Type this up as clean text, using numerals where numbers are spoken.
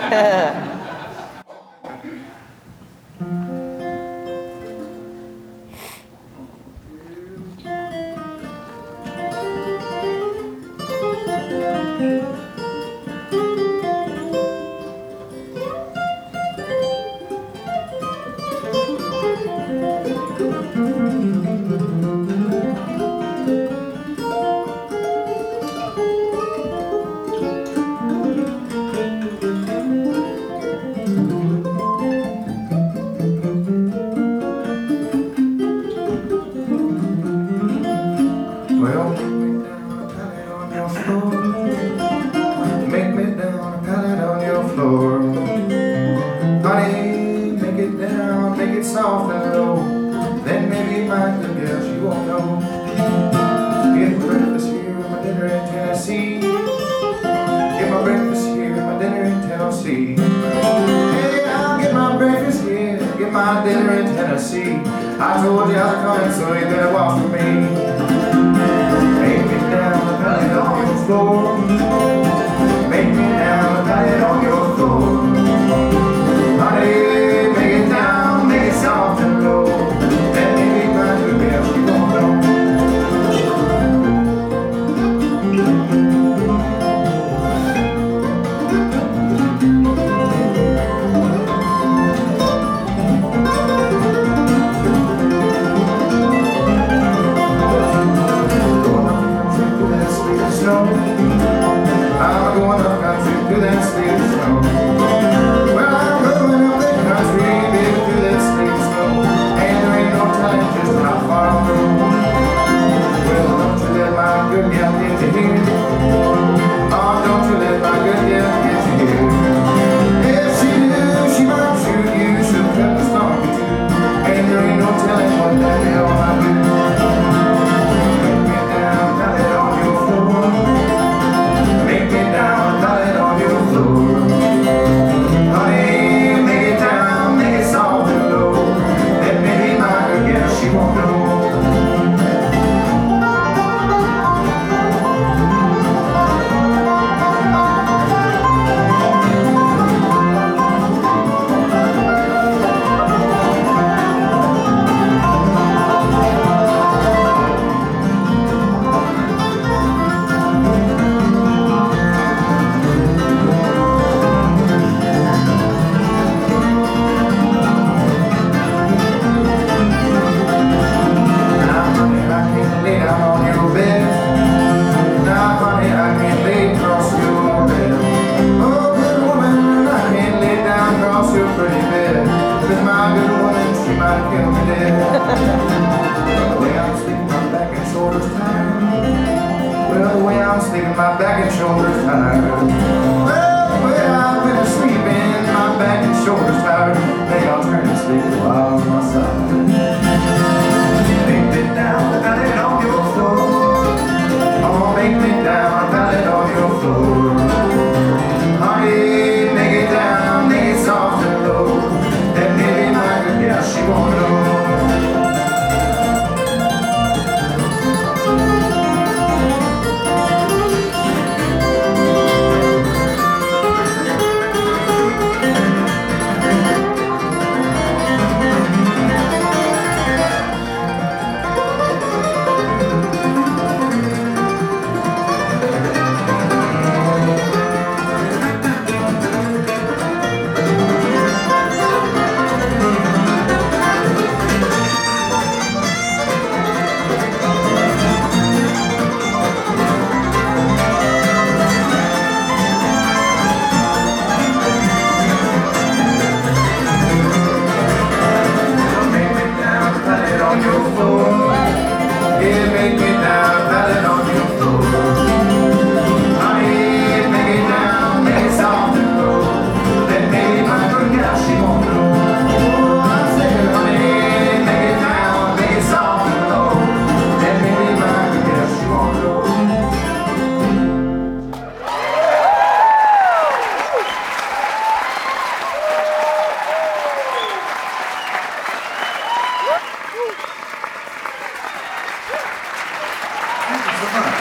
Well, make me down a pallet on your floor. Honey, make it down, make it soft and low. Then maybe my good girl, she won't know. Get my breakfast here and my dinner in Tennessee. Get my breakfast here and my dinner in Tennessee. Hey, I'll get my breakfast here, get my dinner in Tennessee. I told you I was coming, so you better walk with me. Make me down a pallet on your floor. Make me down a pallet on your floor. Honey, make it down, make it soft and low. Then maybe my good girl, she won't know. I'm going up country to that state of snow. Well, I'm going up that country, baby, to that state of snow. And there ain't no telling just how far I'll go. Well, don't you let my good gal get you here. Oh, don't you let my good gal get you here. If she do, she might shoot you, she'll cut the stomach too. And there ain't no telling what the hell I'll do. Make me down, got it on your floor. Make me down, got it on your floor. Honey, make it down, make it soft and low. Then maybe my good girl, she won't know. My back and shoulders tired. Well, the way I've been sleeping, my back and shoulders tired. Think I'll turn to sleep while on my side. Make me down, got it on your floor. Oh, make me down, got it on your floor. Honey, make it down, make it soft and low. Then maybe my good girl, she won't know. Thank you so much.